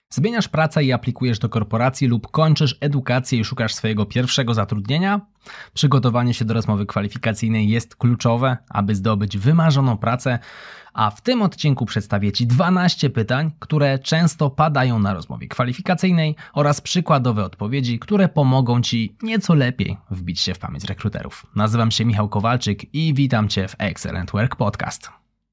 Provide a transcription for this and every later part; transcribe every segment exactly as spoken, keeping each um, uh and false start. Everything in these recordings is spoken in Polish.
Zmieniasz pracę i aplikujesz do korporacji lub kończysz edukację i szukasz swojego pierwszego zatrudnienia? Przygotowanie się do rozmowy kwalifikacyjnej jest kluczowe, aby zdobyć wymarzoną pracę, a w tym odcinku przedstawię Ci dwanaście pytań, które często padają na rozmowie kwalifikacyjnej oraz przykładowe odpowiedzi, które pomogą Ci nieco lepiej wbić się w pamięć rekruterów. Nazywam się Michał Kowalczyk i witam Cię w Excellent Work Podcast.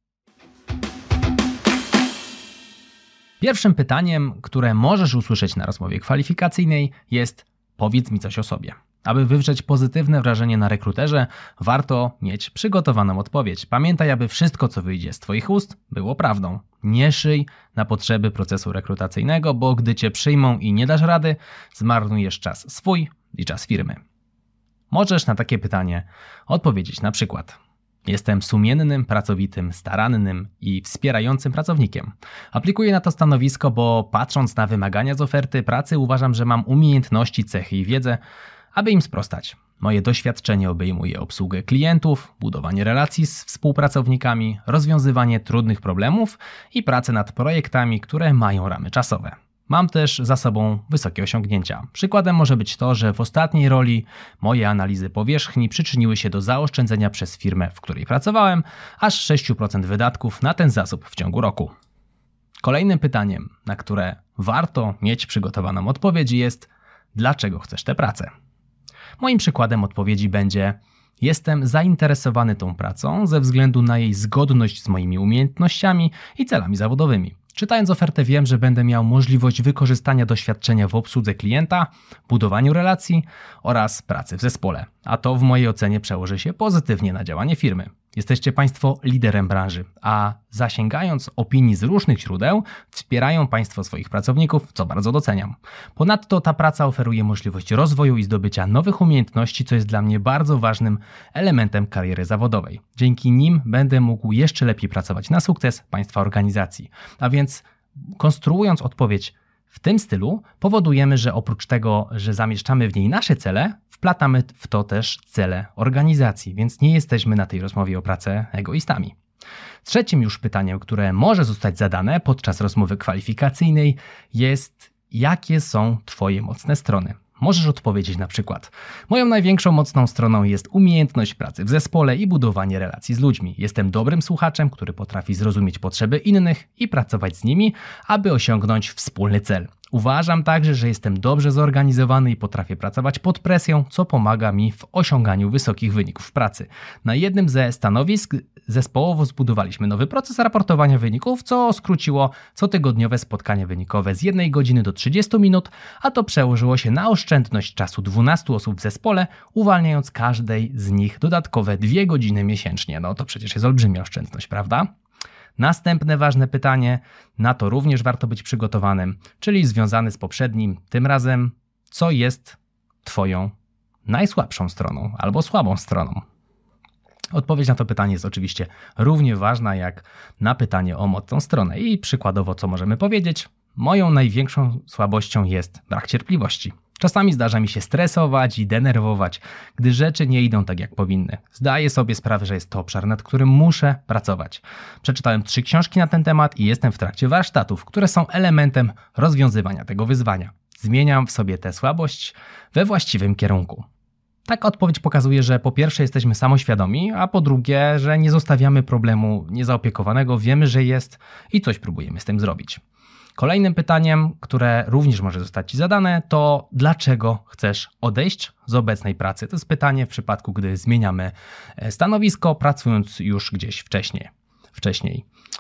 Pierwszym pytaniem, które możesz usłyszeć na rozmowie kwalifikacyjnej jest: powiedz mi coś o sobie. Aby wywrzeć pozytywne wrażenie na rekruterze, warto mieć przygotowaną odpowiedź. Pamiętaj, aby wszystko, co wyjdzie z Twoich ust, było prawdą. Nie szyj na potrzeby procesu rekrutacyjnego, bo gdy Cię przyjmą i nie dasz rady, zmarnujesz czas swój i czas firmy. Możesz na takie pytanie odpowiedzieć na przykład: jestem sumiennym, pracowitym, starannym i wspierającym pracownikiem. Aplikuję na to stanowisko, bo patrząc na wymagania z oferty pracy uważam, że mam umiejętności, cechy i wiedzę, aby im sprostać. Moje doświadczenie obejmuje obsługę klientów, budowanie relacji z współpracownikami, rozwiązywanie trudnych problemów i pracę nad projektami, które mają ramy czasowe. Mam też za sobą wysokie osiągnięcia. Przykładem może być to, że w ostatniej roli moje analizy powierzchni przyczyniły się do zaoszczędzenia przez firmę, w której pracowałem, aż sześć procent wydatków na ten zasób w ciągu roku. Kolejnym pytaniem, na które warto mieć przygotowaną odpowiedź, jest: dlaczego chcesz tę pracę? Moim przykładem odpowiedzi będzie: jestem zainteresowany tą pracą ze względu na jej zgodność z moimi umiejętnościami i celami zawodowymi. Czytając ofertę wiem, że będę miał możliwość wykorzystania doświadczenia w obsłudze klienta, budowaniu relacji oraz pracy w zespole, a to w mojej ocenie przełoży się pozytywnie na działanie firmy. Jesteście Państwo liderem branży, a zasięgając opinii z różnych źródeł, wspierają Państwo swoich pracowników, co bardzo doceniam. Ponadto ta praca oferuje możliwość rozwoju i zdobycia nowych umiejętności, co jest dla mnie bardzo ważnym elementem kariery zawodowej. Dzięki nim będę mógł jeszcze lepiej pracować na sukces Państwa organizacji. A więc konstruując odpowiedź w tym stylu, powodujemy, że oprócz tego, że zamieszczamy w niej nasze cele, wplatamy w to też cele organizacji, więc nie jesteśmy na tej rozmowie o pracę egoistami. Trzecim już pytaniem, które może zostać zadane podczas rozmowy kwalifikacyjnej, jest: jakie są Twoje mocne strony? Możesz odpowiedzieć na przykład: moją największą mocną stroną jest umiejętność pracy w zespole i budowanie relacji z ludźmi. Jestem dobrym słuchaczem, który potrafi zrozumieć potrzeby innych i pracować z nimi, aby osiągnąć wspólny cel. Uważam także, że jestem dobrze zorganizowany i potrafię pracować pod presją, co pomaga mi w osiąganiu wysokich wyników w pracy. Na jednym ze stanowisk zespołowo zbudowaliśmy nowy proces raportowania wyników, co skróciło cotygodniowe spotkanie wynikowe z jednej godziny do trzydziestu minut, a to przełożyło się na oszczędność czasu dwunastu osób w zespole, uwalniając każdej z nich dodatkowe dwie godziny miesięcznie. No to przecież jest olbrzymia oszczędność, prawda? Następne ważne pytanie, na to również warto być przygotowanym, czyli związane z poprzednim, tym razem: co jest Twoją najsłabszą stroną albo słabą stroną? Odpowiedź na to pytanie jest oczywiście równie ważna jak na pytanie o mocną stronę i przykładowo co możemy powiedzieć? Moją największą słabością jest brak cierpliwości. Czasami zdarza mi się stresować i denerwować, gdy rzeczy nie idą tak jak powinny. Zdaję sobie sprawę, że jest to obszar, nad którym muszę pracować. Przeczytałem trzy książki na ten temat i jestem w trakcie warsztatów, które są elementem rozwiązywania tego wyzwania. Zmieniam w sobie tę słabość we właściwym kierunku. Taka odpowiedź pokazuje, że po pierwsze jesteśmy samoświadomi, a po drugie, że nie zostawiamy problemu niezaopiekowanego, wiemy, że jest i coś próbujemy z tym zrobić. Kolejnym pytaniem, które również może zostać Ci zadane, to: dlaczego chcesz odejść z obecnej pracy? To jest pytanie w przypadku, gdy zmieniamy stanowisko, pracując już gdzieś wcześniej. wcześniej.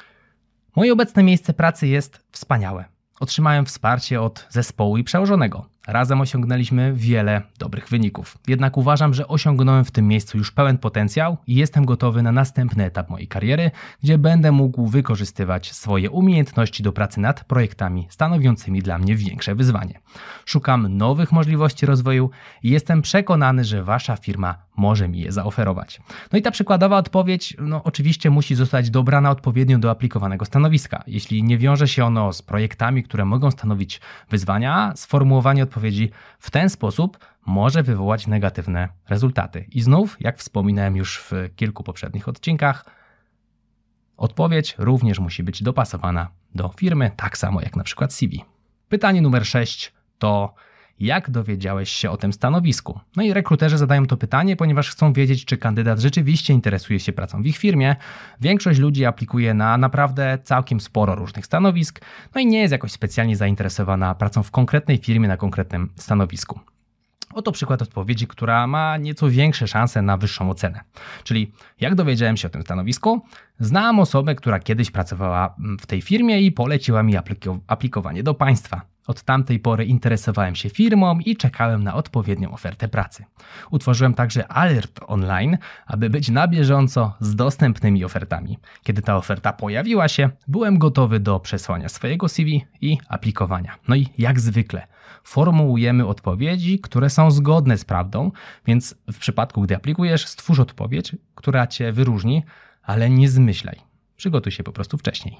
Moje obecne miejsce pracy jest wspaniałe. Otrzymałem wsparcie od zespołu i przełożonego. Razem osiągnęliśmy wiele dobrych wyników. Jednak uważam, że osiągnąłem w tym miejscu już pełen potencjał i jestem gotowy na następny etap mojej kariery, gdzie będę mógł wykorzystywać swoje umiejętności do pracy nad projektami stanowiącymi dla mnie większe wyzwanie. Szukam nowych możliwości rozwoju i jestem przekonany, że Wasza firma może mi je zaoferować. No i ta przykładowa odpowiedź, no oczywiście musi zostać dobrana odpowiednio do aplikowanego stanowiska. Jeśli nie wiąże się ono z projektami, które mogą stanowić wyzwania, sformułowanie odpowiedzi w ten sposób może wywołać negatywne rezultaty. I znów, jak wspominałem już w kilku poprzednich odcinkach, odpowiedź również musi być dopasowana do firmy, tak samo jak na przykład C V. Pytanie numer sześć to: jak dowiedziałeś się o tym stanowisku? No i rekruterzy zadają to pytanie, ponieważ chcą wiedzieć, czy kandydat rzeczywiście interesuje się pracą w ich firmie. Większość ludzi aplikuje na naprawdę całkiem sporo różnych stanowisk, no i nie jest jakoś specjalnie zainteresowana pracą w konkretnej firmie na konkretnym stanowisku. Oto przykład odpowiedzi, która ma nieco większe szanse na wyższą ocenę. Czyli jak dowiedziałem się o tym stanowisku? Znałam osobę, która kiedyś pracowała w tej firmie i poleciła mi apliko- aplikowanie do państwa. Od tamtej pory interesowałem się firmą i czekałem na odpowiednią ofertę pracy. Utworzyłem także alert online, aby być na bieżąco z dostępnymi ofertami. Kiedy ta oferta pojawiła się, byłem gotowy do przesłania swojego C V i aplikowania. No i jak zwykle formułujemy odpowiedzi, które są zgodne z prawdą, więc w przypadku, gdy aplikujesz, stwórz odpowiedź, która cię wyróżni, ale nie zmyślaj. Przygotuj się po prostu wcześniej.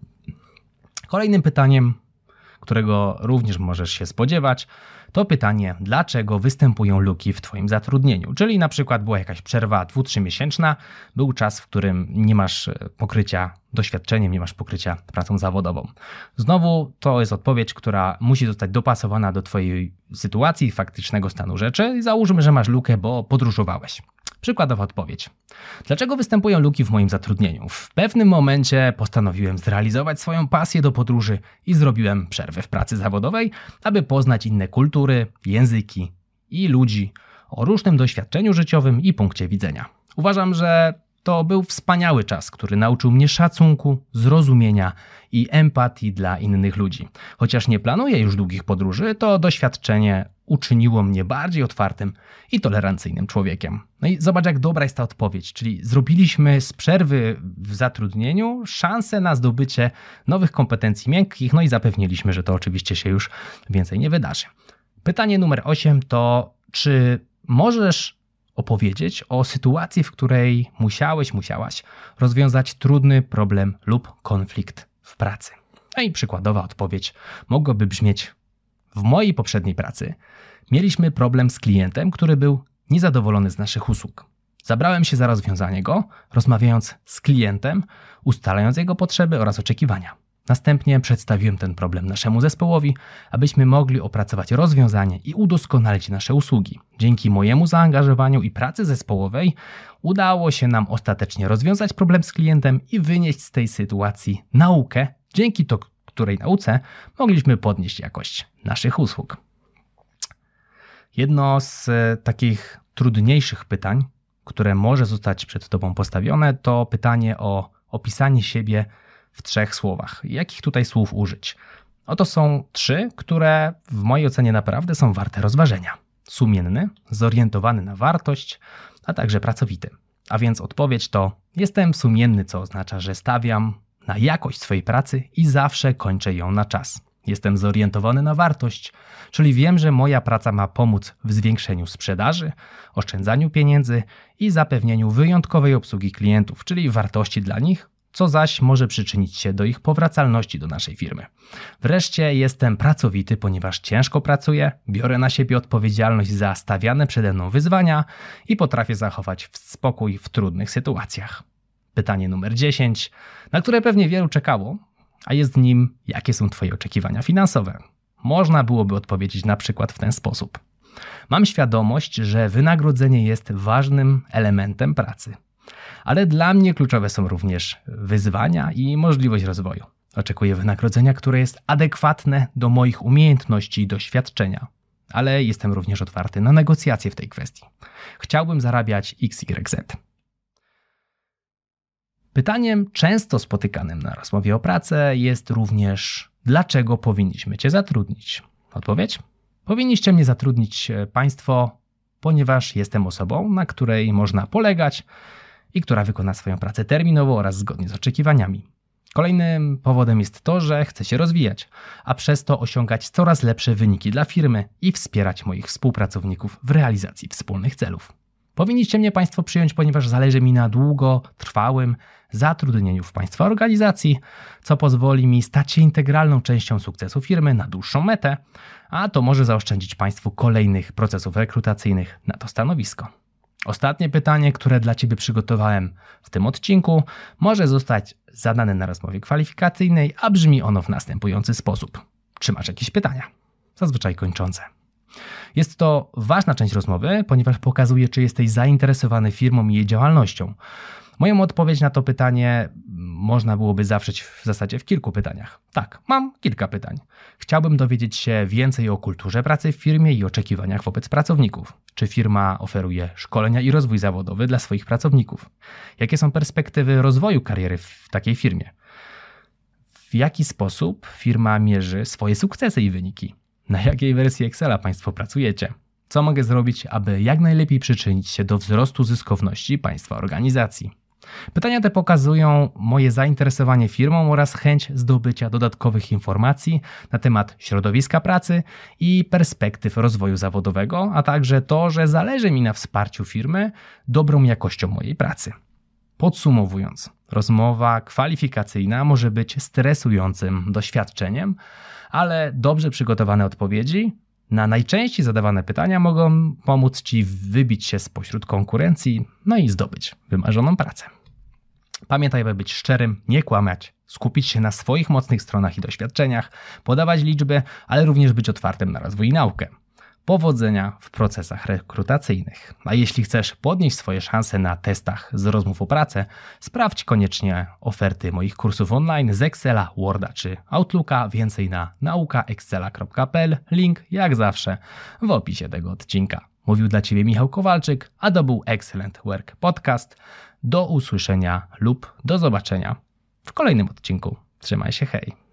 Kolejnym pytaniem, którego również możesz się spodziewać, to pytanie, dlaczego występują luki w Twoim zatrudnieniu. Czyli na przykład była jakaś przerwa dwu czy trzymiesięczna, był czas, w którym nie masz pokrycia doświadczeniem, nie masz pokrycia pracą zawodową. Znowu to jest odpowiedź, która musi zostać dopasowana do Twojej sytuacji, faktycznego stanu rzeczy i załóżmy, że masz lukę, bo podróżowałeś. Przykładowa odpowiedź. Dlaczego występują luki w moim zatrudnieniu? W pewnym momencie postanowiłem zrealizować swoją pasję do podróży i zrobiłem przerwę w pracy zawodowej, aby poznać inne kultury, języki i ludzi o różnym doświadczeniu życiowym i punkcie widzenia. Uważam, że to był wspaniały czas, który nauczył mnie szacunku, zrozumienia i empatii dla innych ludzi. Chociaż nie planuję już długich podróży, to doświadczenie uczyniło mnie bardziej otwartym i tolerancyjnym człowiekiem. No i zobacz, jak dobra jest ta odpowiedź, czyli zrobiliśmy z przerwy w zatrudnieniu szansę na zdobycie nowych kompetencji miękkich, no i zapewniliśmy, że to oczywiście się już więcej nie wydarzy. Pytanie numer osiem to, czy możesz opowiedzieć o sytuacji, w której musiałeś, musiałaś rozwiązać trudny problem lub konflikt w pracy. No i przykładowa odpowiedź mogłaby brzmieć: w mojej poprzedniej pracy mieliśmy problem z klientem, który był niezadowolony z naszych usług. Zabrałem się za rozwiązanie go, rozmawiając z klientem, ustalając jego potrzeby oraz oczekiwania. Następnie przedstawiłem ten problem naszemu zespołowi, abyśmy mogli opracować rozwiązanie i udoskonalić nasze usługi. Dzięki mojemu zaangażowaniu i pracy zespołowej udało się nam ostatecznie rozwiązać problem z klientem i wynieść z tej sytuacji naukę, dzięki to, której nauce mogliśmy podnieść jakość naszych usług. Jedno z takich trudniejszych pytań, które może zostać przed Tobą postawione, to pytanie o opisanie siebie w trzech słowach. Jakich tutaj słów użyć? Oto są trzy, które w mojej ocenie naprawdę są warte rozważenia. Sumienny, zorientowany na wartość, a także pracowity. A więc odpowiedź to: jestem sumienny, co oznacza, że stawiam na jakość swojej pracy i zawsze kończę ją na czas. Jestem zorientowany na wartość, czyli wiem, że moja praca ma pomóc w zwiększeniu sprzedaży, oszczędzaniu pieniędzy i zapewnieniu wyjątkowej obsługi klientów, czyli wartości dla nich, co zaś może przyczynić się do ich powracalności do naszej firmy. Wreszcie jestem pracowity, ponieważ ciężko pracuję, biorę na siebie odpowiedzialność za stawiane przede mną wyzwania i potrafię zachować spokój w trudnych sytuacjach. Pytanie numer dziesięć, na które pewnie wielu czekało, a jest nim: jakie są Twoje oczekiwania finansowe? Można byłoby odpowiedzieć na przykład w ten sposób. Mam świadomość, że wynagrodzenie jest ważnym elementem pracy. Ale dla mnie kluczowe są również wyzwania i możliwość rozwoju. Oczekuję wynagrodzenia, które jest adekwatne do moich umiejętności i doświadczenia, ale jestem również otwarty na negocjacje w tej kwestii. Chciałbym zarabiać X Y Z. Pytaniem często spotykanym na rozmowie o pracę jest również: dlaczego powinniśmy Cię zatrudnić? Odpowiedź: powinniście mnie zatrudnić Państwo, ponieważ jestem osobą, na której można polegać i która wykona swoją pracę terminowo oraz zgodnie z oczekiwaniami. Kolejnym powodem jest to, że chcę się rozwijać, a przez to osiągać coraz lepsze wyniki dla firmy i wspierać moich współpracowników w realizacji wspólnych celów. Powinniście mnie Państwo przyjąć, ponieważ zależy mi na długotrwałym zatrudnieniu w Państwa organizacji, co pozwoli mi stać się integralną częścią sukcesu firmy na dłuższą metę, a to może zaoszczędzić Państwu kolejnych procesów rekrutacyjnych na to stanowisko. Ostatnie pytanie, które dla Ciebie przygotowałem w tym odcinku, może zostać zadane na rozmowie kwalifikacyjnej, a brzmi ono w następujący sposób. Czy masz jakieś pytania? Zazwyczaj kończące. Jest to ważna część rozmowy, ponieważ pokazuje, czy jesteś zainteresowany firmą i jej działalnością. Moją odpowiedź na to pytanie można byłoby zawrzeć w zasadzie w kilku pytaniach. Tak, mam kilka pytań. Chciałbym dowiedzieć się więcej o kulturze pracy w firmie i oczekiwaniach wobec pracowników. Czy firma oferuje szkolenia i rozwój zawodowy dla swoich pracowników? Jakie są perspektywy rozwoju kariery w takiej firmie? W jaki sposób firma mierzy swoje sukcesy i wyniki? Na jakiej wersji Excela Państwo pracujecie? Co mogę zrobić, aby jak najlepiej przyczynić się do wzrostu zyskowności Państwa organizacji? Pytania te pokazują moje zainteresowanie firmą oraz chęć zdobycia dodatkowych informacji na temat środowiska pracy i perspektyw rozwoju zawodowego, a także to, że zależy mi na wsparciu firmy dobrą jakością mojej pracy. Podsumowując, rozmowa kwalifikacyjna może być stresującym doświadczeniem, ale dobrze przygotowane odpowiedzi na najczęściej zadawane pytania mogą pomóc Ci wybić się spośród konkurencji, no i zdobyć wymarzoną pracę. Pamiętaj, by być szczerym, nie kłamać, skupić się na swoich mocnych stronach i doświadczeniach, podawać liczby, ale również być otwartym na rozwój i naukę. Powodzenia w procesach rekrutacyjnych. A jeśli chcesz podnieść swoje szanse na testach z rozmów o pracę, sprawdź koniecznie oferty moich kursów online z Excela, Worda czy Outlooka. Więcej na nauka excela kropka p l. Link jak zawsze w opisie tego odcinka. Mówił dla Ciebie Michał Kowalczyk, a to był Excellent Work Podcast. Do usłyszenia lub do zobaczenia w kolejnym odcinku. Trzymaj się, hej!